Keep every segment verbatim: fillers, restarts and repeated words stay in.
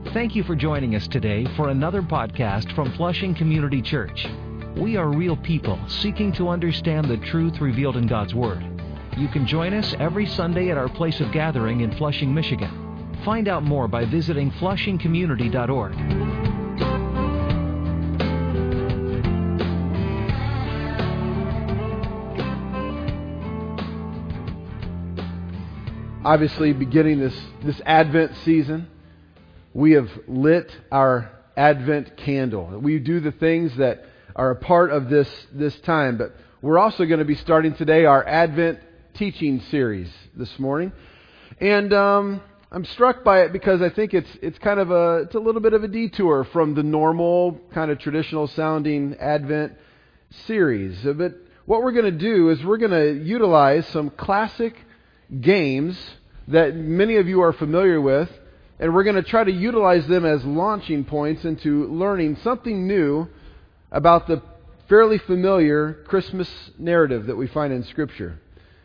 Thank you for joining us today for another podcast from Flushing Community Church. We are real people seeking to understand the truth revealed in God's Word. You can join us every Sunday at our place of gathering in Flushing, Michigan. Find out more by visiting flushing community dot org. Obviously, beginning this, this Advent season, we have lit our Advent candle. We do the things that are a part of this, this time, but we're also going to be starting today our Advent teaching series this morning. And um, I'm struck by it because I think it's it's kind of a it's a little bit of a detour from the normal kind of traditional sounding Advent series. But what we're going to do is we're going to utilize some classic games that many of you are familiar with, and we're going to try to utilize them as launching points into learning something new about the fairly familiar Christmas narrative that we find in Scripture.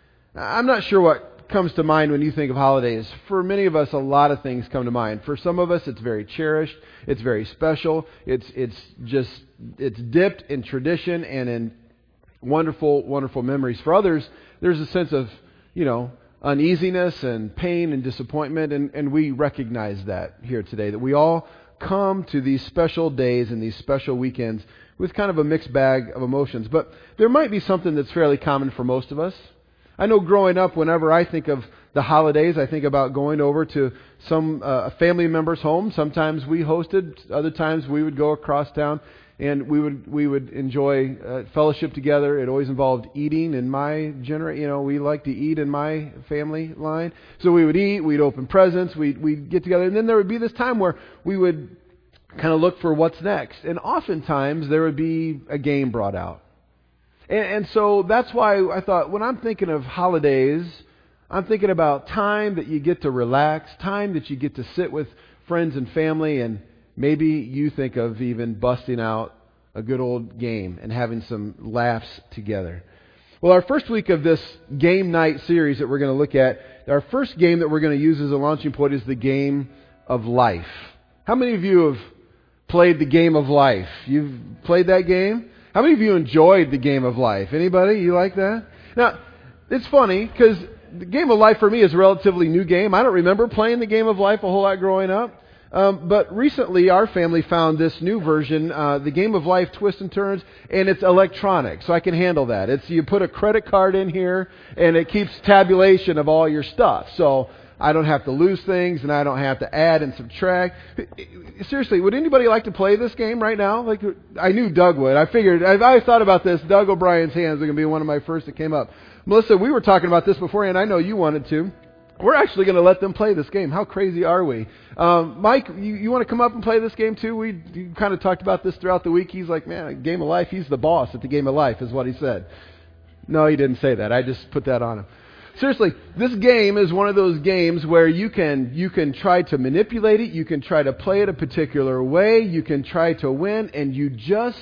I'm not sure what comes to mind when you think of holidays. For many of us, a lot of things come to mind. For some of us, it's very cherished, it's very special, it's it's just it's dipped in tradition and in wonderful, wonderful memories. For others, there's a sense of, you know, uneasiness and pain and disappointment, and, and we recognize that here today, that we all come to these special days and these special weekends with kind of a mixed bag of emotions. But there might be something that's fairly common for most of us. I know growing up, whenever I think of the holidays, I think about going over to some uh, family member's home. Sometimes we hosted, other times we would go across town, and we would we would enjoy uh, fellowship together. It always involved eating. In my genera, you know, we like to eat in my family line. So we would eat, we'd open presents, we'd we'd get together, and then there would be this time where we would kind of look for what's next. And oftentimes there would be a game brought out. And, and so that's why I thought, when I'm thinking of holidays, I'm thinking about time that you get to relax, time that you get to sit with friends and family, and maybe you think of even busting out a good old game and having some laughs together. Well, our first week of this game night series that we're going to look at, our first game that we're going to use as a launching point is the game of life. How many of you have played the game of life? You've played that game? How many of you enjoyed the game of life? Anybody? You like that? Now, it's funny because the game of life for me is a relatively new game. I don't remember playing the game of life a whole lot growing up. Um, but recently, our family found this new version, uh, the Game of Life Twists and Turns, and it's electronic, so I can handle that. It's you put a credit card in here, and it keeps tabulation of all your stuff. So I don't have to lose things, and I don't have to add and subtract. Seriously, would anybody like to play this game right now? Like, I knew Doug would. I figured, I, I thought about this. Doug O'Brien's hands are going to be one of my first that came up. Melissa, we were talking about this beforehand. I know you wanted to. We're actually going to let them play this game. How crazy are we? Um, Mike, you, you want to come up and play this game too? We kind of talked about this throughout the week. He's like, man, Game of Life, he's the boss at the Game of Life, is what he said. No, he didn't say that. I just put that on him. Seriously, this game is one of those games where you can you can try to manipulate it, you can try to play it a particular way, you can try to win, and you just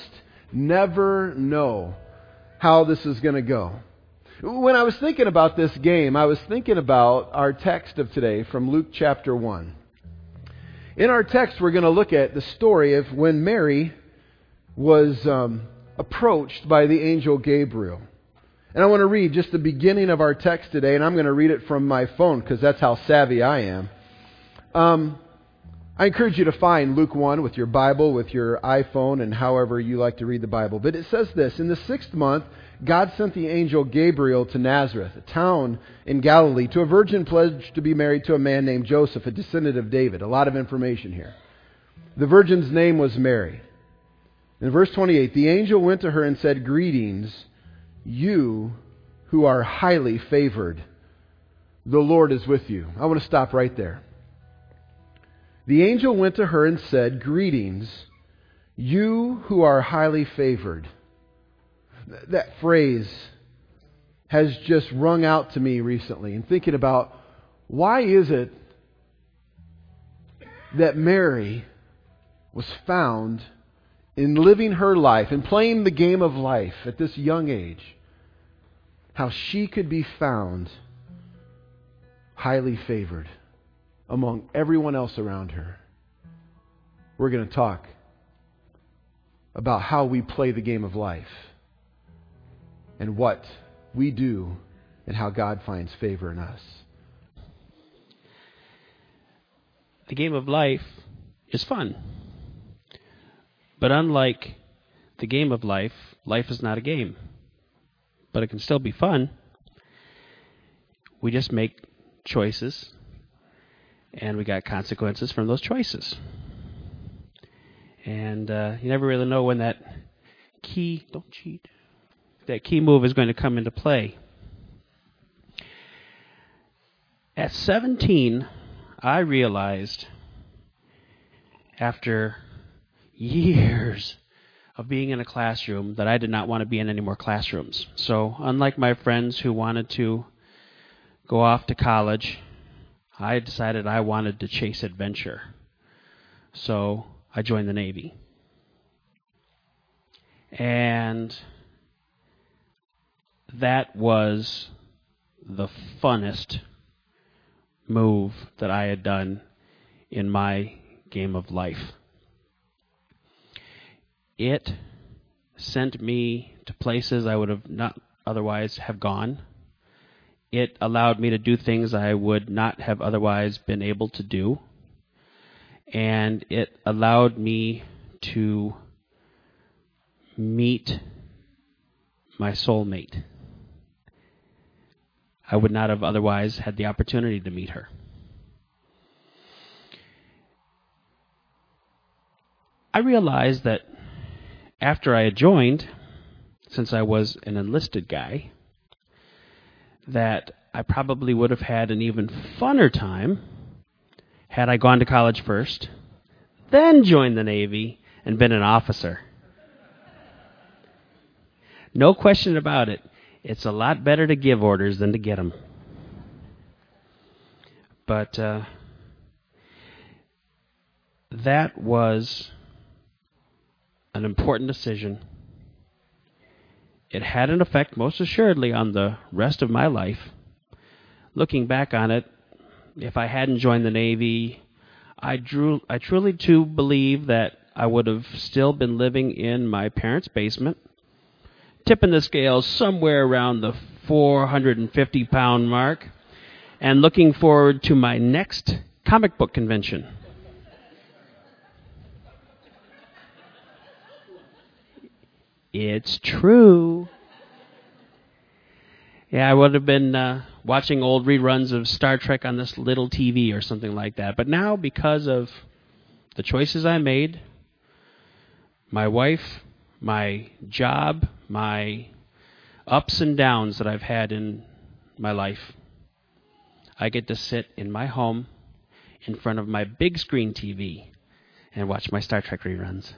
never know how this is going to go. When I was thinking about this game, I was thinking about our text of today from Luke chapter one. In our text, we're going to look at the story of when Mary was um, approached by the angel Gabriel. And I want to read just the beginning of our text today, and I'm going to read it from my phone because that's how savvy I am. Um, I encourage you to find Luke one with your Bible, with your iPhone, and however you like to read the Bible. But it says this: in the sixth month, God sent the angel Gabriel to Nazareth, a town in Galilee, to a virgin pledged to be married to a man named Joseph, a descendant of David. A lot of information here. The virgin's name was Mary. In verse twenty-eight, the angel went to her and said, "Greetings, you who are highly favored. The Lord is with you." I want to stop right there. The angel went to her and said, "Greetings, you who are highly favored." That phrase has just rung out to me recently, and thinking about, why is it that Mary was found in living her life and playing the game of life at this young age, how she could be found highly favored among everyone else around her? we're going to talk about how we play the game of life and what we do and how God finds favor in us. The game of life is fun. But unlike the game of life, life is not a game. But it can still be fun. We just make choices, and we got consequences from those choices. And uh, you never really know when that key, don't cheat, that key move is going to come into play. At seventeen, I realized, after years of being in a classroom, that I did not want to be in any more classrooms. So unlike my friends who wanted to go off to college, I decided I wanted to chase adventure. So I joined the Navy. And that was the funnest move that I had done in my game of life. It sent me to places I would have not otherwise have gone. It allowed me to do things I would not have otherwise been able to do. And it allowed me to meet my soulmate. I would not have otherwise had the opportunity to meet her. I realized that after I had joined, since I was an enlisted guy, that I probably would have had an even funner time had I gone to college first, then joined the Navy, and been an officer. No question about it. It's a lot better to give orders than to get them. But uh, that was an important decision. It had an effect, most assuredly, on the rest of my life. Looking back on it, if I hadn't joined the Navy, I, drew, I truly do believe that I would have still been living in my parents' basement, tipping the scales somewhere around the four hundred fifty pound mark, and looking forward to my next comic book convention. It's true. Yeah, I would have been uh, watching old reruns of Star Trek on this little T V or something like that. But now, because of the choices I made, my wife, my job, my ups and downs that I've had in my life, I get to sit in my home in front of my big screen T V and watch my Star Trek reruns.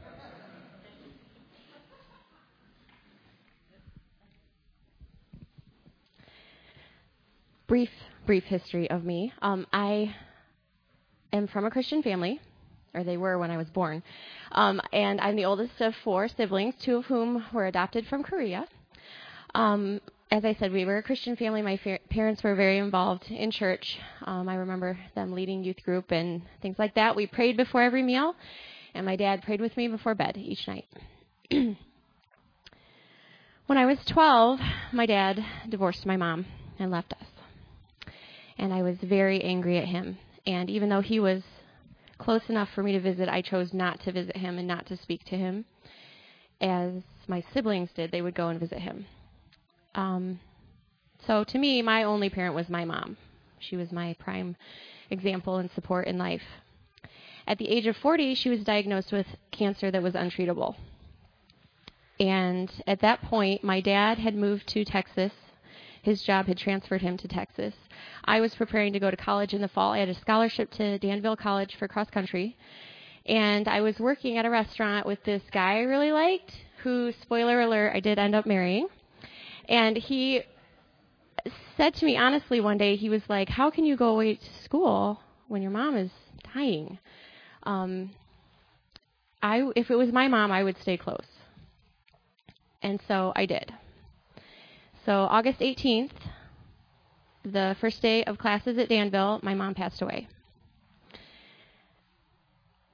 Brief, brief history of me. Um, I am from a Christian family, or they were when I was born, um, and I'm the oldest of four siblings, two of whom were adopted from Korea. Um, as I said, we were a Christian family. My fa- parents were very involved in church. Um, I remember them leading youth group and things like that. We prayed before every meal, and my dad prayed with me before bed each night. When I was twelve, my dad divorced my mom and left us. And I was very angry at him. And even though he was close enough for me to visit, I chose not to visit him and not to speak to him. As my siblings did, they would go and visit him. Um, so to me, my only parent was my mom. She was my prime example and support in life. At the age of forty, she was diagnosed with cancer that was untreatable. And at that point, my dad had moved to Texas. His job had transferred him to Texas. I was preparing to go to college in the fall. I had a scholarship to Danville College for cross country. And I was working at a restaurant with this guy I really liked, who, spoiler alert, I did end up marrying. And he said to me honestly one day, he was like, how can you go away to school when your mom is dying? Um, I, if it was my mom, I would stay close. And so I did. So August eighteenth, the first day of classes at Danville, my mom passed away.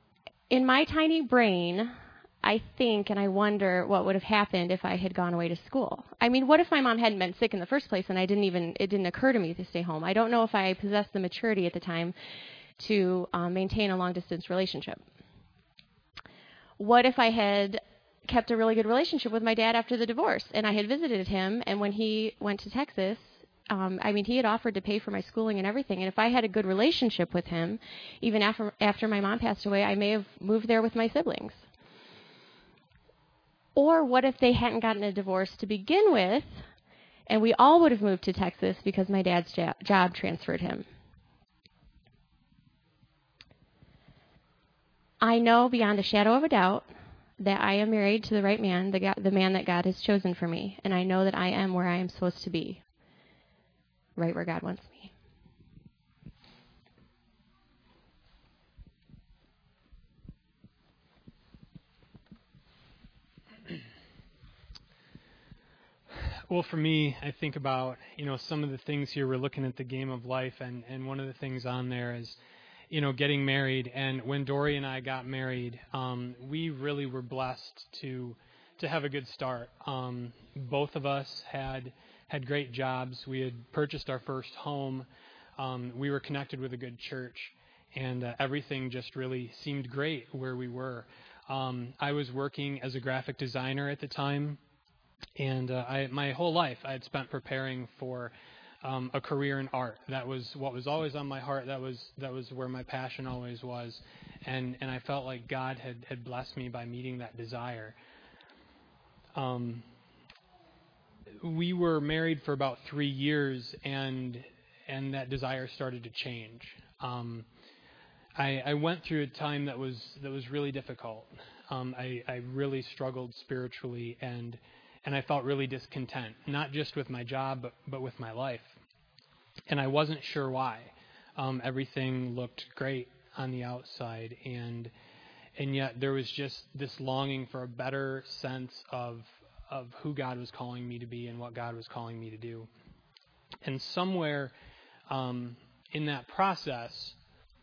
in my tiny brain, I think and I wonder what would have happened if I had gone away to school. I mean, what if my mom hadn't been sick in the first place and I didn't even, it didn't occur to me to stay home? I don't know if I possessed the maturity at the time to um, maintain a long-distance relationship. What if I had kept a really good relationship with my dad after the divorce and I had visited him, and when he went to Texas, um, I mean, he had offered to pay for my schooling and everything, and if I had a good relationship with him, even after after my mom passed away, I may have moved there with my siblings. Or what if they hadn't gotten a divorce to begin with, and we all would have moved to Texas because my dad's jo- job transferred him? I know beyond a shadow of a doubt that I am married to the right man, the, God, the man that God has chosen for me, and I know that I am where I am supposed to be, right where God wants me. Well, for me, I think about, you know, some of the things here. We're looking at the game of life, and, and one of the things on there is, you know, getting married. And when Dory and I got married, um, we really were blessed to to have a good start. Um, both of us had had great jobs. We had purchased our first home. Um, we were connected with a good church, and uh, everything just really seemed great where we were. Um, I was working as a graphic designer at the time. And uh, I, my whole life I had spent preparing for um, a career in art. That was what was always on my heart. That was that was where my passion always was. And and I felt like God had, had blessed me by meeting that desire. Um, we were married for about three years, and and that desire started to change. Um, I, I went through a time that was that was really difficult. Um, I, I really struggled spiritually, and And I felt really discontent, not just with my job, but, but with my life. And I wasn't sure why. Um, everything looked great on the outside, and and yet there was just this longing for a better sense of of who God was calling me to be and what God was calling me to do. And somewhere um, in that process,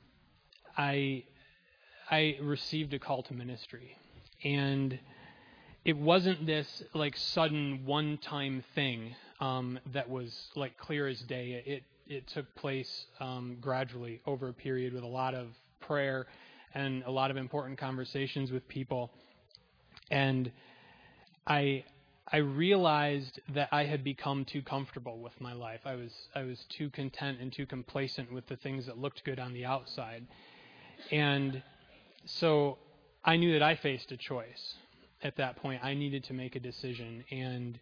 I I received a call to ministry, and it wasn't this like sudden one-time thing um, that was like clear as day. It it took place um, gradually over a period with a lot of prayer and a lot of important conversations with people. And I I realized that I had become too comfortable with my life. I was I was too content and too complacent with the things that looked good on the outside. And so I knew that I faced a choice. At that point, I needed to make a decision, and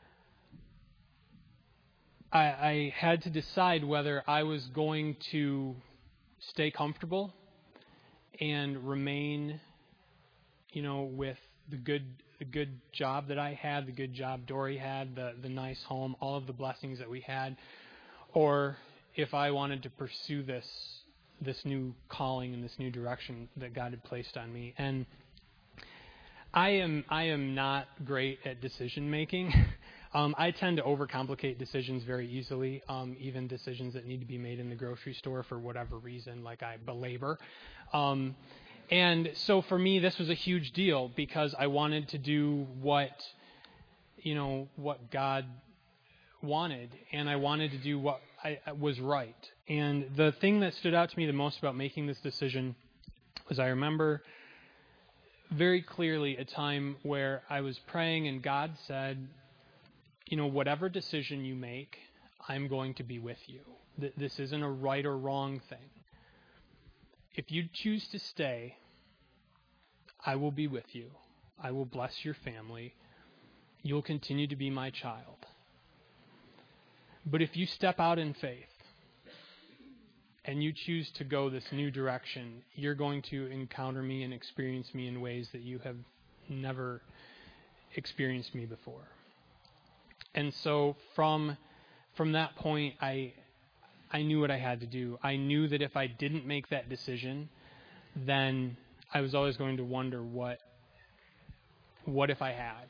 I, I had to decide whether I was going to stay comfortable and remain, you know, with the good the good job that I had, the good job Dory had, the, the nice home, all of the blessings that we had, or if I wanted to pursue this this new calling and this new direction that God had placed on me. And I am I am not great at decision making. um, I tend to overcomplicate decisions very easily, um, even decisions that need to be made in the grocery store for whatever reason, like I belabor. Um, and so for me, this was a huge deal because I wanted to do what, you know, what God wanted, and I wanted to do what I, was right. And the thing that stood out to me the most about making this decision was I remember very clearly a time where I was praying and God said, you know, whatever decision you make, I'm going to be with you. Th- this isn't a right or wrong thing. If you choose to stay, I will be with you. I will bless your family. You'll continue to be my child. But if you step out in faith and you choose to go this new direction, you're going to encounter me and experience me in ways that you have never experienced me before. And so from from that point, I I knew what I had to do. I knew that if I didn't make that decision, then I was always going to wonder what what if I had.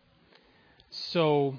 So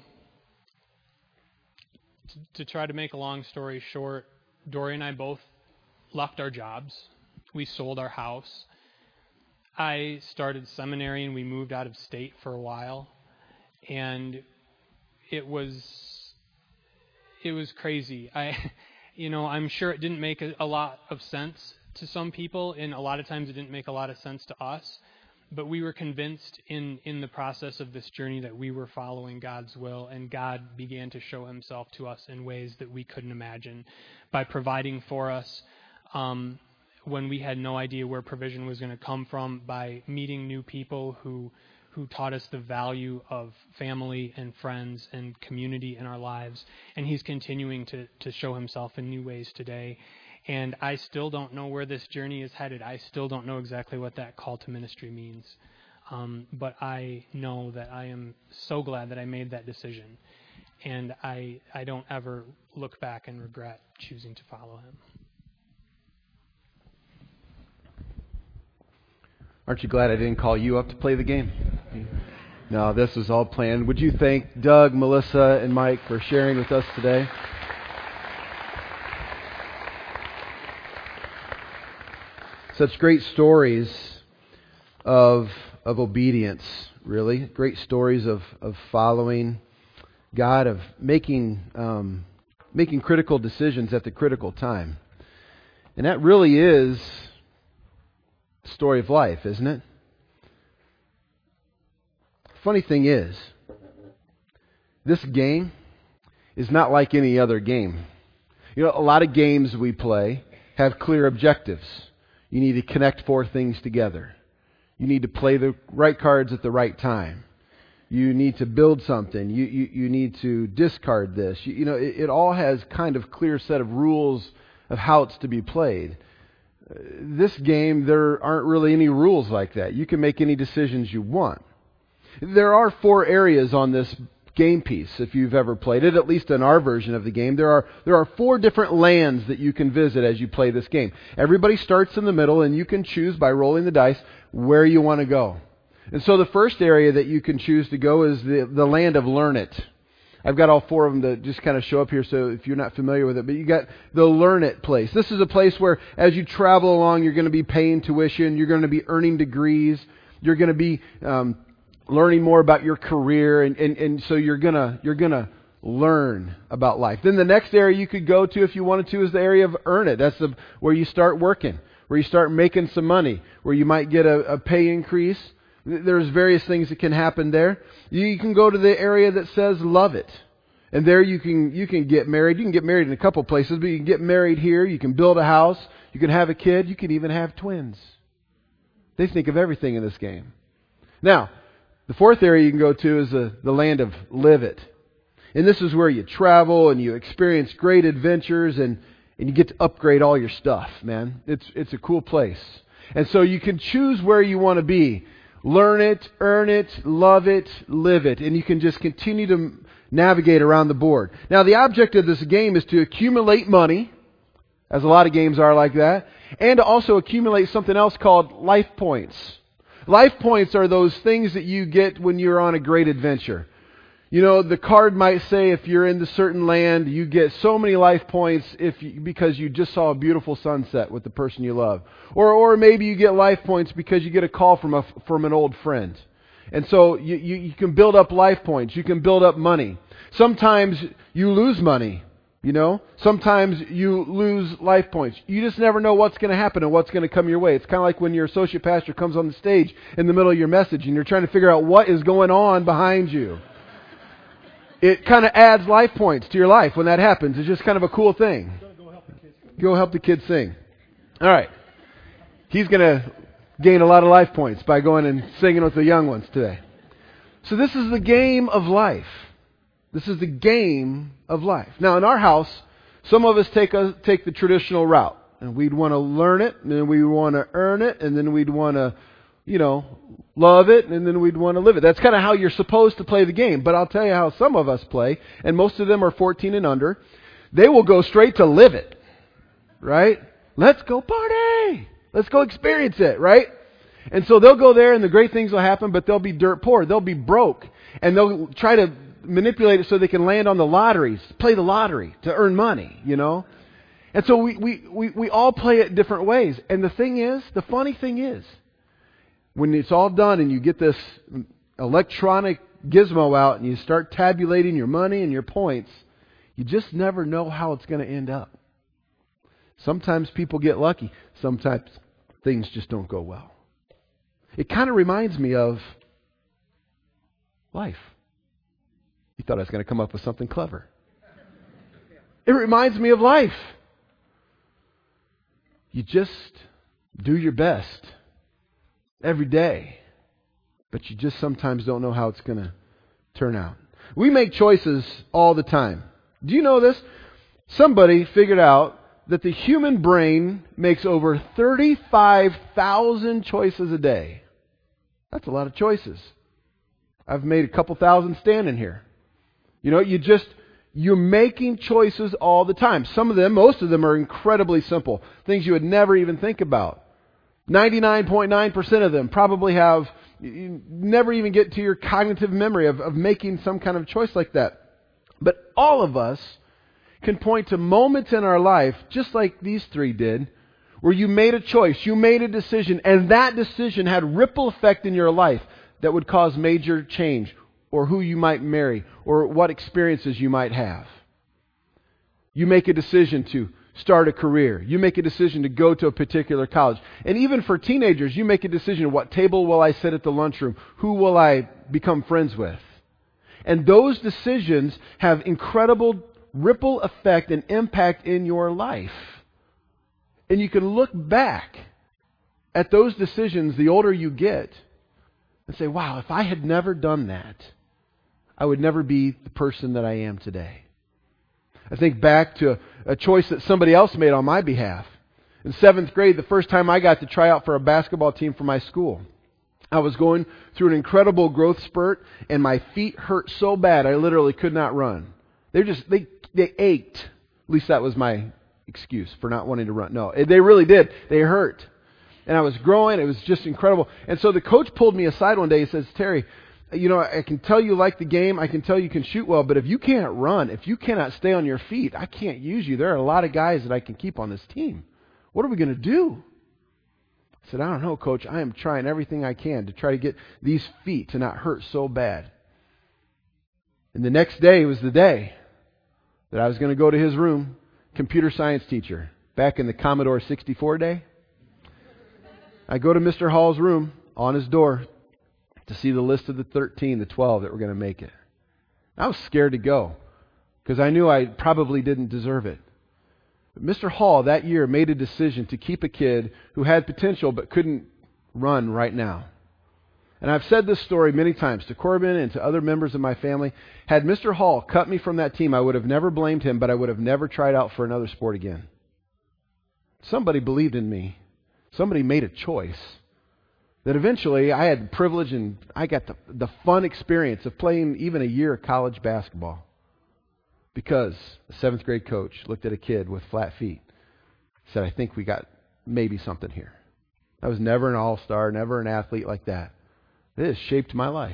to, to try to make a long story short, Dory and I both left our jobs. We sold our house. I started seminary and we moved out of state for a while, and it was it was crazy. I, you know, I'm sure it didn't make a, a lot of sense to some people, and a lot of times it didn't make a lot of sense to us. But we were convinced in, in the process of this journey that we were following God's will, and God began to show himself to us in ways that we couldn't imagine by providing for us um, when we had no idea where provision was going to come from, by meeting new people who who taught us the value of family and friends and community in our lives. And he's continuing to, to show himself in new ways today. And I still don't know where this journey is headed. I still don't know exactly what that call to ministry means. Um, but I know that I am so glad that I made that decision. And I I don't ever look back and regret choosing to follow him. Aren't you glad I didn't call you up to play the game? No, this was all planned. Would you thank Doug, Melissa, and Mike for sharing with us today? Such great stories of of obedience, really. Great stories of, of following God, of making um, making critical decisions at the critical time. And that really is the story of life, isn't it? Funny thing is, this game is not like any other game. You know, a lot of games we play have clear objectives. You need to connect four things together. You need to play the right cards at the right time. You need to build something. You you, you need to discard this. You, you know, it, it all has kind of clear set of rules of how it's to be played. Uh, this game, there aren't really any rules like that. You can make any decisions you want. There are four areas on this game piece, if you've ever played it, at least in our version of the game. There are there are four different lands that you can visit as you play this game. Everybody starts in the middle, and you can choose by rolling the dice where you want to go. And so the first area that you can choose to go is the, the land of Learn It. I've got all four of them to just kind of show up here, so if you're not familiar with it, but you got the Learn It place. This is a place where as you travel along, you're going to be paying tuition, you're going to be earning degrees, you're going to be um, learning more about your career, and, and, and so you're gonna you're gonna learn about life. Then the next area you could go to if you wanted to is the area of Earn It. That's the where you start working, where you start making some money, where you might get a, a pay increase. There's various things that can happen there. You can go to the area that says Love It. And there you can you can get married. You can get married in a couple places, but you can get married here. You can build a house. You can have a kid. You can even have twins. They think of everything in this game. Now, the fourth area you can go to is the, the land of Live It. And this is where you travel and you experience great adventures and, and you get to upgrade all your stuff, man. It's it's a cool place. And so you can choose where you want to be. Learn it, earn it, love it, live it. And you can just continue to navigate around the board. Now, the object of this game is to accumulate money, as a lot of games are like that, and to also accumulate something else called life points. Life points are those things that you get when you're on a great adventure. You know, the card might say if you're in the certain land, you get so many life points if you, because you just saw a beautiful sunset with the person you love. Or or maybe you get life points because you get a call from a from an old friend. And so you, you, you can build up life points. You can build up money. Sometimes you lose money. You know, sometimes you lose life points. You just never know what's going to happen and what's going to come your way. It's kind of like when your associate pastor comes on the stage in the middle of your message and you're trying to figure out what is going on behind you. It kind of adds life points to your life when that happens. It's just kind of a cool thing. Go help the kids sing. All right. He's going to gain a lot of life points by going and singing with the young ones today. So this is the game of life. This is the game of life. Now, in our house, some of us take a, take the traditional route. And we'd want to learn it, and then we'd want to earn it, and then we'd want to, you know, love it, and then we'd want to live it. That's kind of how you're supposed to play the game. But I'll tell you how some of us play, and most of them are fourteen and under. They will go straight to live it, right? Let's go party. Let's go experience it, right? And so they'll go there, and the great things will happen, but they'll be dirt poor. They'll be broke, and they'll try to manipulate it so they can land on the lotteries, play the lottery to earn money, you know. And so we, we, we, we all play it different ways. And the thing is, the funny thing is, when it's all done and you get this electronic gizmo out and you start tabulating your money and your points, you just never know how it's going to end up. Sometimes people get lucky. Sometimes things just don't go well. It kind of reminds me of life. You thought I was going to come up with something clever. It reminds me of life. You just do your best every day, but you just sometimes don't know how it's going to turn out. We make choices all the time. Do you know this? Somebody figured out that the human brain makes over thirty-five thousand choices a day. That's a lot of choices. I've made a couple thousand standing here. You know, you just, you're making choices all the time. Some of them, most of them are incredibly simple. Things you would never even think about. ninety-nine point nine percent of them probably have, you never even get to your cognitive memory of, of making some kind of choice like that. But all of us can point to moments in our life, just like these three did, where you made a choice, you made a decision, and that decision had ripple effect in your life that would cause major change, or who you might marry, or what experiences you might have. You make a decision to start a career. You make a decision to go to a particular college. And even for teenagers, you make a decision, what table will I sit at the lunchroom? Who will I become friends with? And those decisions have incredible ripple effect and impact in your life. And you can look back at those decisions the older you get and say, wow, if I had never done that, I would never be the person that I am today. I think back to a choice that somebody else made on my behalf. In seventh grade, the first time I got to try out for a basketball team for my school, I was going through an incredible growth spurt, and my feet hurt so bad I literally could not run. They just they they ached. At least that was my excuse for not wanting to run. No, they really did. They hurt. And I was growing. It was just incredible. And so the coach pulled me aside one day. He says, Terry, you know, I can tell you like the game. I can tell you can shoot well. But if you can't run, if you cannot stay on your feet, I can't use you. There are a lot of guys that I can keep on this team. What are we going to do? I said, I don't know, Coach. I am trying everything I can to try to get these feet to not hurt so bad. And the next day was the day that I was going to go to his room, computer science teacher, back in the Commodore sixty-four day. I go to Mister Hall's room on his door to see the list of the thirteen, the twelve that were going to make it. I was scared to go because I knew I probably didn't deserve it. But Mister Hall that year made a decision to keep a kid who had potential but couldn't run right now. And I've said this story many times to Corbin and to other members of my family. Had Mister Hall cut me from that team, I would have never blamed him, but I would have never tried out for another sport again. Somebody believed in me. Somebody made a choice that eventually I had the privilege and I got the, the fun experience of playing even a year of college basketball because a seventh grade coach looked at a kid with flat feet and said, I think we got maybe something here. I was never an all-star, never an athlete like that. It has shaped my life.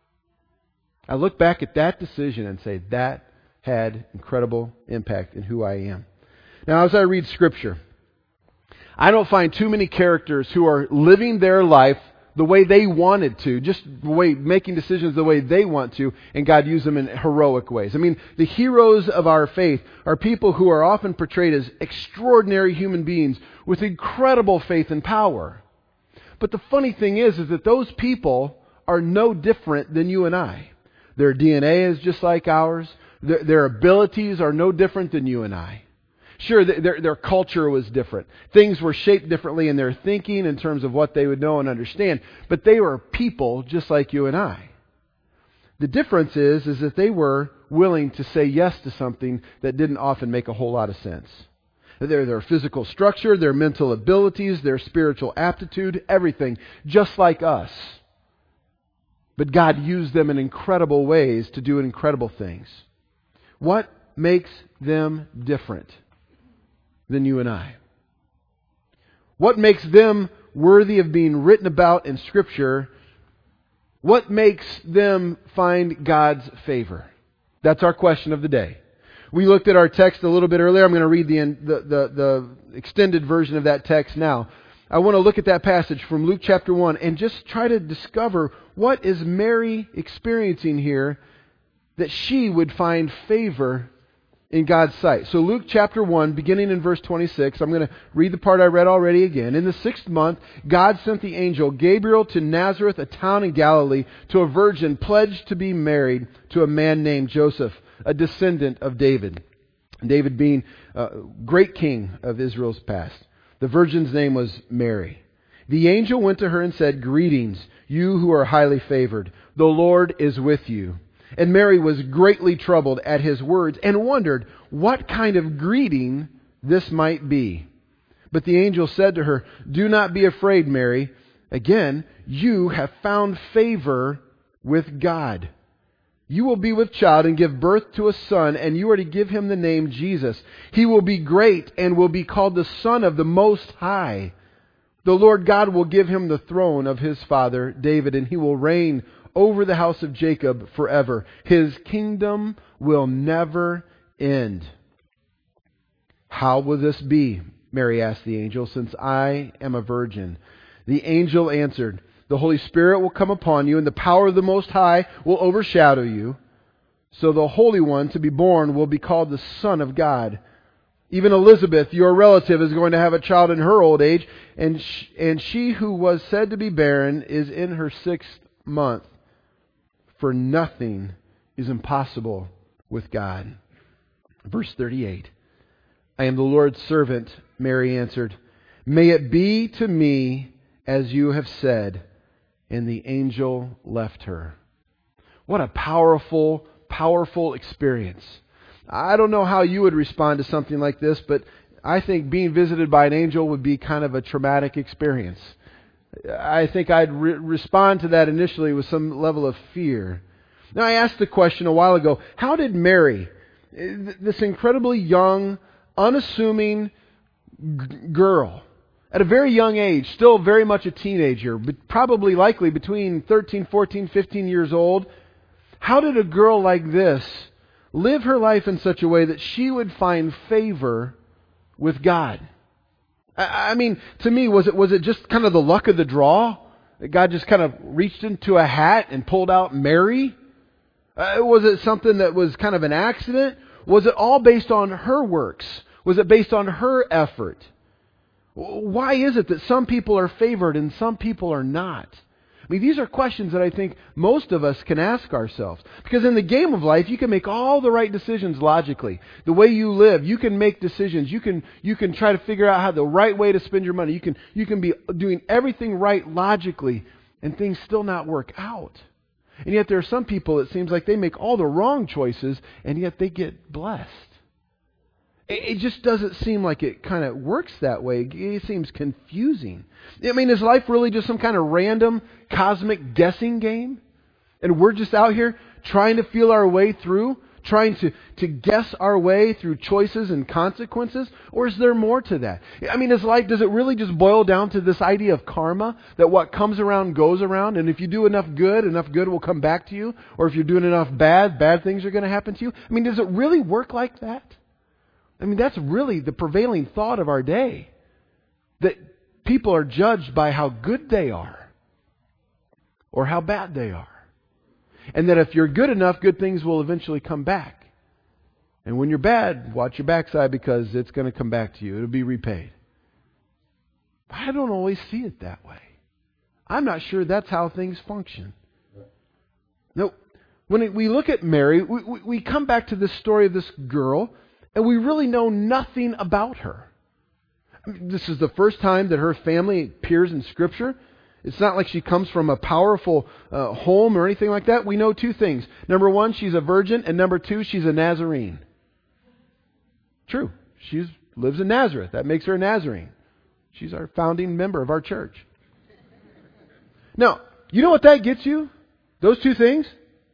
I look back at that decision and say that had incredible impact in who I am. Now, as I read Scripture, I don't find too many characters who are living their life the way they wanted to, just the way making decisions the way they want to, and God used them in heroic ways. I mean, the heroes of our faith are people who are often portrayed as extraordinary human beings with incredible faith and power. But the funny thing is, is that those people are no different than you and I. Their D N A is just like ours. Their, their abilities are no different than you and I. Sure, their, their culture was different. Things were shaped differently in their thinking in terms of what they would know and understand. But they were people just like you and I. The difference is, is that they were willing to say yes to something that didn't often make a whole lot of sense. Their, their physical structure, their mental abilities, their spiritual aptitude, everything, just like us. But God used them in incredible ways to do incredible things. What makes them different than you and I? What makes them worthy of being written about in Scripture? What makes them find God's favor? That's our question of the day. We looked at our text a little bit earlier. I'm going to read the, the, the, the extended version of that text now. I want to look at that passage from Luke chapter one and just try to discover what is Mary experiencing here that she would find favor in God's sight. So Luke chapter one, beginning in verse twenty-six, I'm going to read the part I read already again. In the sixth month, God sent the angel Gabriel to Nazareth, a town in Galilee, to a virgin pledged to be married to a man named Joseph, a descendant of David. David being a great king of Israel's past. The virgin's name was Mary. The angel went to her and said, "Greetings, you who are highly favored. The Lord is with you." And Mary was greatly troubled at his words and wondered what kind of greeting this might be. But the angel said to her, "Do not be afraid, Mary. Again, you have found favor with God. You will be with child and give birth to a son, and you are to give him the name Jesus. He will be great and will be called the Son of the Most High. The Lord God will give him the throne of his father David, and he will reign over the house of Jacob forever. His kingdom will never end." "How will this be?" Mary asked the angel, "since I am a virgin?" The angel answered, "The Holy Spirit will come upon you, and the power of the Most High will overshadow you. So the Holy One to be born will be called the Son of God. Even Elizabeth, your relative, is going to have a child in her old age, and she, and she who was said to be barren is in her sixth month. For nothing is impossible with God." Verse thirty-eight. "I am the Lord's servant," Mary answered. "May it be to me as you have said." And the angel left her. What a powerful, powerful experience. I don't know how you would respond to something like this, but I think being visited by an angel would be kind of a traumatic experience. I think I'd re- respond to that initially with some level of fear. Now, I asked the question a while ago, how did Mary, this incredibly young, unassuming g- girl, at a very young age, still very much a teenager, but probably likely between thirteen, fourteen, fifteen years old, how did a girl like this live her life in such a way that she would find favor with God? I mean, to me, was it was it just kind of the luck of the draw? That God just kind of reached into a hat and pulled out Mary? Uh, was it something that was kind of an accident? Was it all based on her works? Was it based on her effort? Why is it that some people are favored and some people are not? I mean, these are questions that I think most of us can ask ourselves. Because in the game of life, you can make all the right decisions logically. The way you live, you can make decisions. You can you can try to figure out how the right way to spend your money. You can you can be doing everything right logically, and things still not work out. And yet there are some people, it seems like they make all the wrong choices, and yet they get blessed. It just doesn't seem like it kind of works that way. It seems confusing. I mean, is life really just some kind of random cosmic guessing game? And we're just out here trying to feel our way through, trying to, to guess our way through choices and consequences? Or is there more to that? I mean, is life, does it really just boil down to this idea of karma? That what comes around goes around, and if you do enough good, enough good will come back to you? Or if you're doing enough bad, bad things are going to happen to you? I mean, does it really work like that? I mean, that's really the prevailing thought of our day. That people are judged by how good they are or how bad they are. And that if you're good enough, good things will eventually come back. And when you're bad, watch your backside because it's going to come back to you. It'll be repaid. I don't always see it that way. I'm not sure that's how things function. No, when we look at Mary, we, we, we come back to this story of this girl, and we really know nothing about her. I mean, this is the first time that her family appears in Scripture. It's not like she comes from a powerful uh, home or anything like that. We know two things. Number one, she's a virgin, and number two, she's a Nazarene. True. She lives in Nazareth. That makes her a Nazarene. She's our founding member of our church. Now, you know what that gets you? Those two things?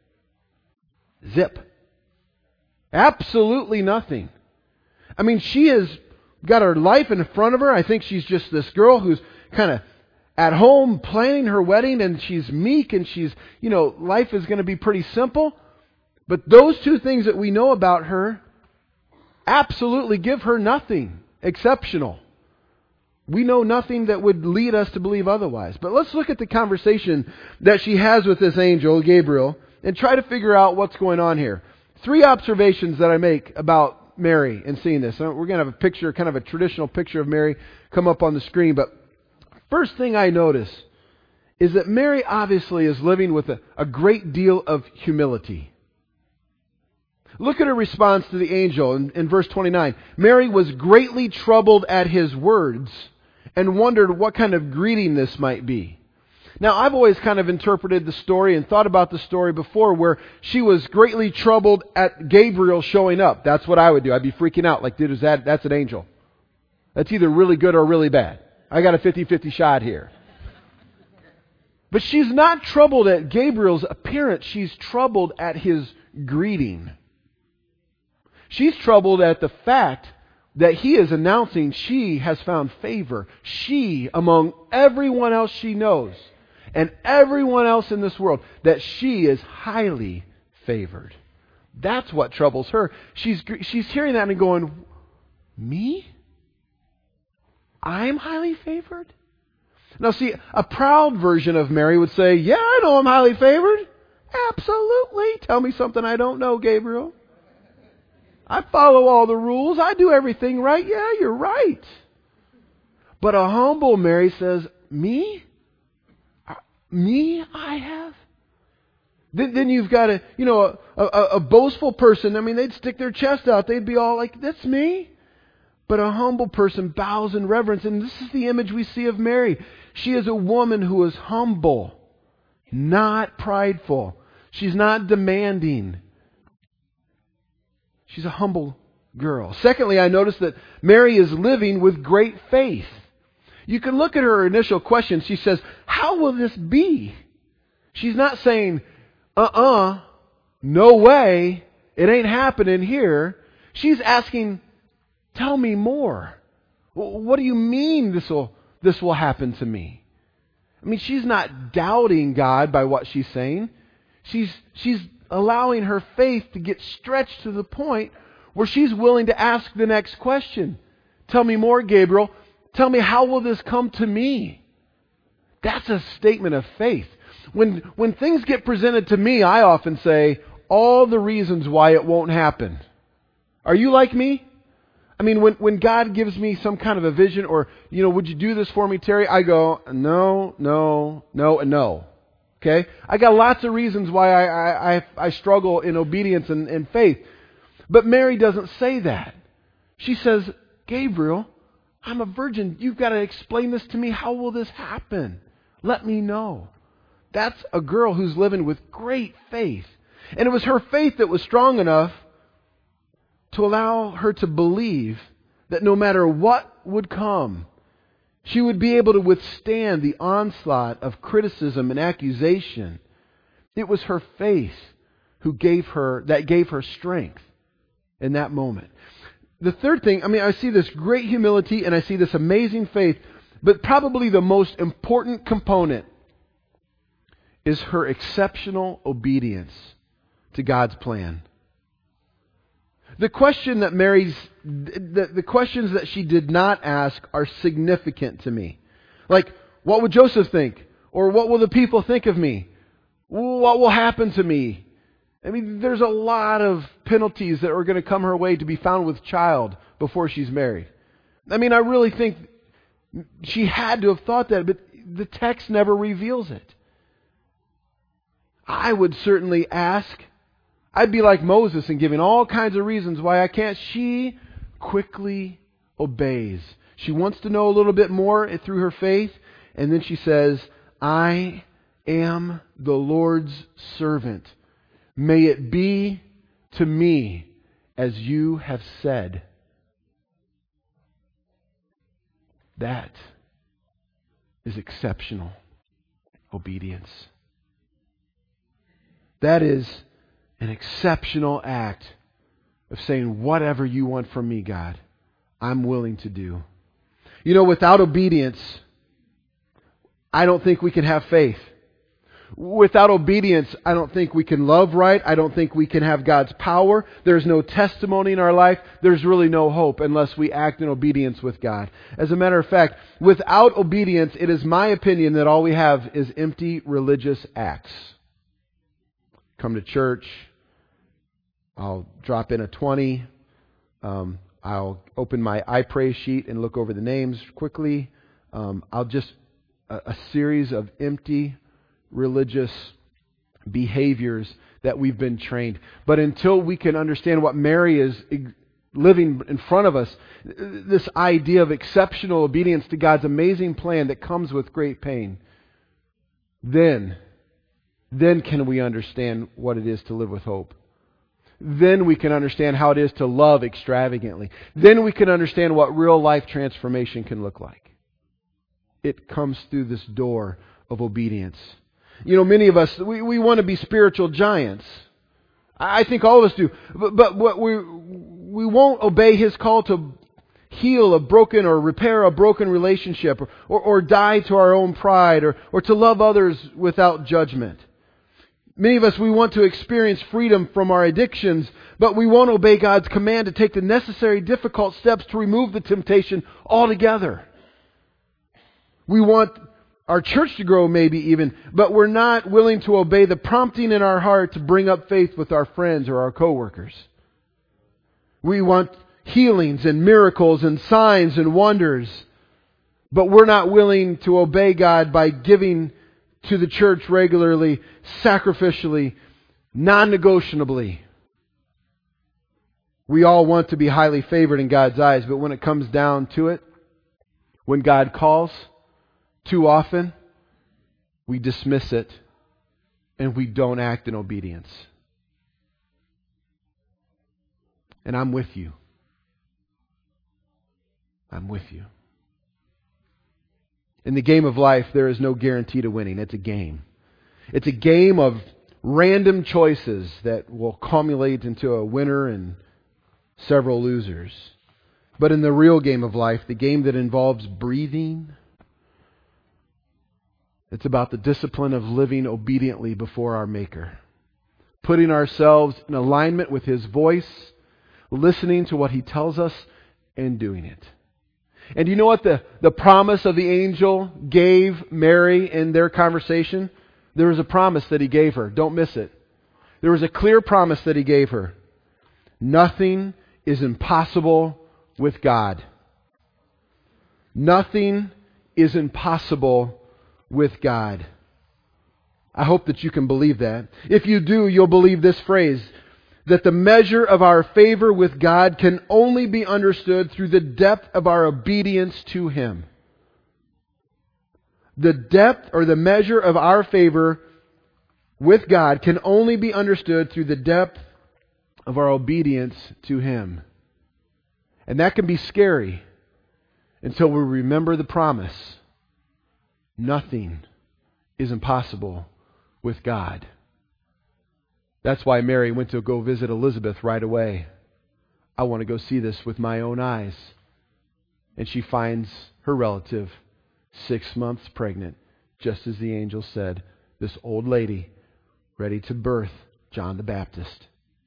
Zip. Absolutely nothing. I mean, she has got her life in front of her. I think she's just this girl who's kind of at home planning her wedding, and she's meek, and she's, you know, life is going to be pretty simple. But those two things that we know about her absolutely give her nothing exceptional. We know nothing that would lead us to believe otherwise. But let's look at the conversation that she has with this angel, Gabriel, and try to figure out what's going on here. Three observations that I make about Mary in seeing this. We're going to have a picture, kind of a traditional picture of Mary come up on the screen. But first thing I notice is that Mary obviously is living with a, a great deal of humility. Look at her response to the angel in, in verse twenty-nine. Mary was greatly troubled at his words and wondered what kind of greeting this might be. Now, I've always kind of interpreted the story and thought about the story before where she was greatly troubled at Gabriel showing up. That's what I would do. I'd be freaking out like, dude, is that, that's an angel. That's either really good or really bad. I got a fifty-fifty shot here. But she's not troubled at Gabriel's appearance. She's troubled at his greeting. She's troubled at the fact that he is announcing she has found favor. She, among everyone else she knows, and everyone else in this world, that she is highly favored. That's what troubles her. She's, she's hearing that and going, me? I'm highly favored? Now see, a proud version of Mary would say, yeah, I know I'm highly favored. Absolutely. Tell me something I don't know, Gabriel. I follow all the rules. I do everything right. Yeah, you're right. But a humble Mary says, me? Me I have? Then, then you've got a, you know, a, a, a boastful person. I mean, they'd stick their chest out. They'd be all like, that's me. But a humble person bows in reverence. And this is the image we see of Mary. She is a woman who is humble, not prideful. She's not demanding. She's a humble girl. Secondly, I notice that Mary is living with great faith. You can look at her initial question. She says, how will this be? She's not saying, uh-uh, no way, it ain't happening here. She's asking, tell me more. What do you mean this will, this will happen to me? I mean, she's not doubting God by what she's saying. She's, she's allowing her faith to get stretched to the point where she's willing to ask the next question. Tell me more, Gabriel. Tell me, how will this come to me? That's a statement of faith. When, when things get presented to me, I often say, all the reasons why it won't happen. Are you like me? I mean, when, when God gives me some kind of a vision or, you know, would you do this for me, Terry? I go, no, no, no, and no. Okay? I got lots of reasons why I, I, I, I struggle in obedience and, and faith. But Mary doesn't say that. She says, Gabriel, I'm a virgin. You've got to explain this to me. How will this happen? Let me know. That's a girl who's living with great faith. And it was her faith that was strong enough to allow her to believe that no matter what would come, she would be able to withstand the onslaught of criticism and accusation. It was her faith who gave her, that gave her strength in that moment. The third thing, I mean, I see this great humility and I see this amazing faith, but probably the most important component is her exceptional obedience to God's plan. The question that Mary's, the, the questions that she did not ask are significant to me. Like, what would Joseph think? Or what will the people think of me? What will happen to me? I mean, there's a lot of penalties that are going to come her way to be found with child before she's married. I mean, I really think she had to have thought that, but the text never reveals it. I would certainly ask. I'd be like Moses and giving all kinds of reasons why I can't. She quickly obeys. She wants to know a little bit more through her faith. And then she says, I am the Lord's servant. May it be to me as you have said. That is exceptional obedience. That is an exceptional act of saying, whatever you want from me, God, I'm willing to do. You know, without obedience, I don't think we can have faith. Without obedience, I don't think we can love right. I don't think we can have God's power. There's no testimony in our life. There's really no hope unless we act in obedience with God. As a matter of fact, without obedience, it is my opinion that all we have is empty religious acts. Come to church. I'll drop in a twenty. Um, I'll open my I Pray sheet and look over the names quickly. Um, I'll just, a, a series of empty religious behaviors that we've been trained. But until we can understand what Mary is living in front of us, this idea of exceptional obedience to God's amazing plan that comes with great pain, then, then can we understand what it is to live with hope. Then we can understand how it is to love extravagantly. Then we can understand what real life transformation can look like. It comes through this door of obedience. You know, many of us, we, we want to be spiritual giants. I think all of us do. But, but what we we won't obey His call to heal a broken or repair a broken relationship or, or, or die to our own pride or, or to love others without judgment. Many of us, we want to experience freedom from our addictions, but we won't obey God's command to take the necessary difficult steps to remove the temptation altogether. We want our church to grow maybe even, but we're not willing to obey the prompting in our heart to bring up faith with our friends or our coworkers. We want healings and miracles and signs and wonders, but we're not willing to obey God by giving to the church regularly, sacrificially, non-negotiably. We all want to be highly favored in God's eyes, but when it comes down to it, when God calls, too often we dismiss it and we don't act in obedience. And I'm with you. I'm with you. In the game of life, there is no guarantee to winning. It's a game. It's a game of random choices that will culminate into a winner and several losers. But in the real game of life, the game that involves breathing, it's about the discipline of living obediently before our Maker. Putting ourselves in alignment with His voice, listening to what He tells us, and doing it. And you know what the, the promise of the angel gave Mary in their conversation? There was a promise that he gave her. Don't miss it. There was a clear promise that he gave her. Nothing is impossible with God. Nothing is impossible with God. I hope that you can believe that. If you do, you'll believe this phrase, that the measure of our favor with God can only be understood through the depth of our obedience to Him. The depth or the measure of our favor with God can only be understood through the depth of our obedience to Him. And that can be scary until we remember the promise. Nothing is impossible with God. That's why Mary went to go visit Elizabeth right away. I want to go see this with my own eyes. And she finds her relative six months pregnant, just as the angel said, this old lady ready to birth John the Baptist.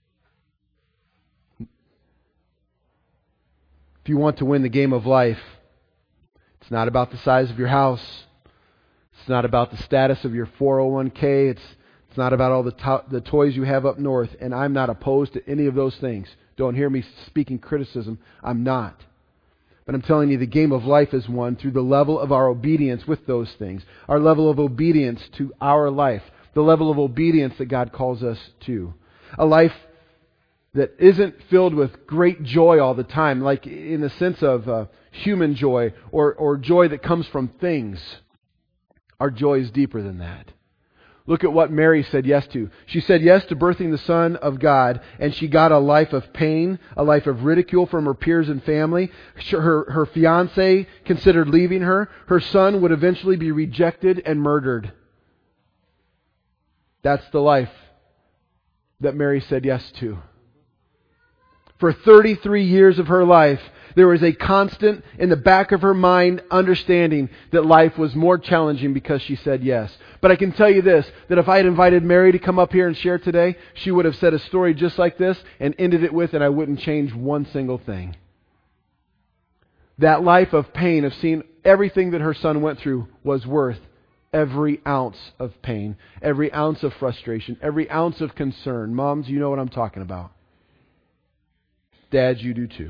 If you want to win the game of life, it's not about the size of your house. It's not about the status of your four oh one k. It's It's not about all the, to- the toys you have up north, and I'm not opposed to any of those things. Don't hear me speaking criticism. I'm not. But I'm telling you, the game of life is won through the level of our obedience with those things, our level of obedience to our life, the level of obedience that God calls us to. A life that isn't filled with great joy all the time, like in the sense of uh, human joy or, or joy that comes from things. Our joy is deeper than that. Look at what Mary said yes to. She said yes to birthing the Son of God, and she got a life of pain, a life of ridicule from her peers and family. Her, her fiancé considered leaving her. Her son would eventually be rejected and murdered. That's the life that Mary said yes to. For thirty-three years of her life, there was a constant in the back of her mind understanding that life was more challenging because she said yes. But I can tell you this, that if I had invited Mary to come up here and share today, she would have said a story just like this and ended it with, and I wouldn't change one single thing. That life of pain, of seeing everything that her son went through, was worth every ounce of pain, every ounce of frustration, every ounce of concern. Moms, you know what I'm talking about. Dads, you do too.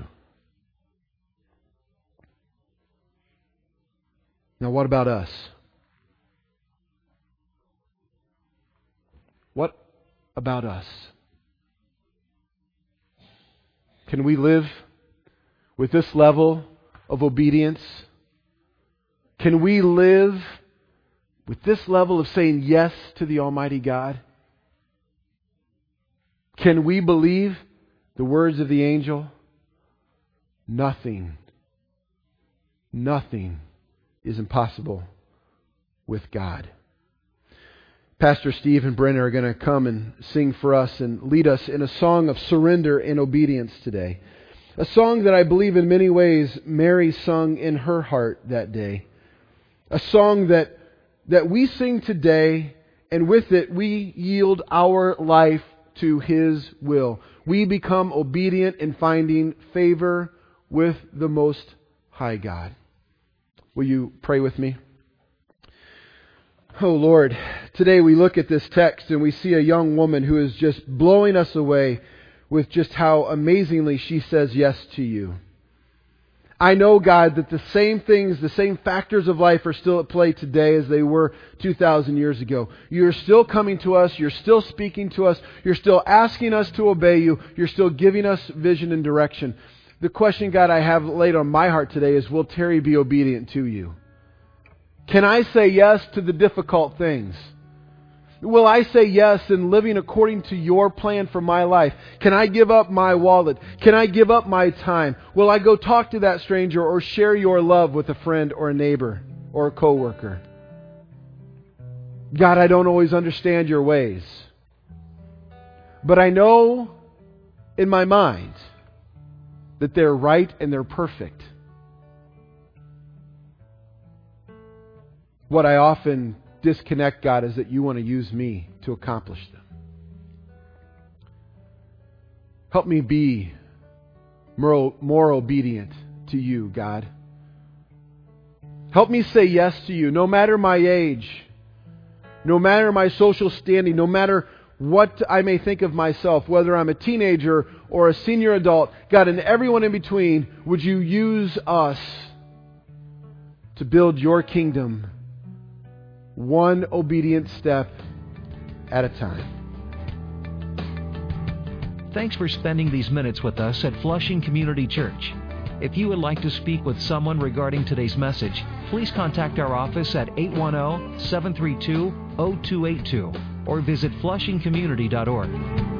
Now, what about us? What about us? Can we live with this level of obedience? Can we live with this level of saying yes to the Almighty God? Can we believe the words of the angel? Nothing, nothing is impossible with God. Pastor Steve and Brenna are going to come and sing for us and lead us in a song of surrender and obedience today. A song that I believe in many ways Mary sung in her heart that day. A song that, that we sing today, and with it we yield our life to His will. We become obedient in finding favor with the Most High God. Will you pray with me? Oh Lord, today we look at this text and we see a young woman who is just blowing us away with just how amazingly she says yes to You. I know, God, that the same things, the same factors of life are still at play today as they were two thousand years ago. You're still coming to us. You're still speaking to us. You're still asking us to obey You. You're still giving us vision and direction. The question, God, I have laid on my heart today is, will Terry be obedient to You? Can I say yes to the difficult things? Will I say yes in living according to Your plan for my life? Can I give up my wallet? Can I give up my time? Will I go talk to that stranger or share Your love with a friend or a neighbor or a coworker? God, I don't always understand Your ways, but I know in my mind that they're right and they're perfect. What I often disconnect, God, is that You want to use me to accomplish them. Help me be more, more obedient to You, God. Help me say yes to You, no matter my age, no matter my social standing, no matter what I may think of myself, whether I'm a teenager or a senior adult. God, and everyone in between, would You use us to build Your kingdom one obedient step at a time. Thanks for spending these minutes with us at Flushing Community Church. If you would like to speak with someone regarding today's message, please contact our office at eight one zero, seven three two, zero two eight two or visit flushing community dot org.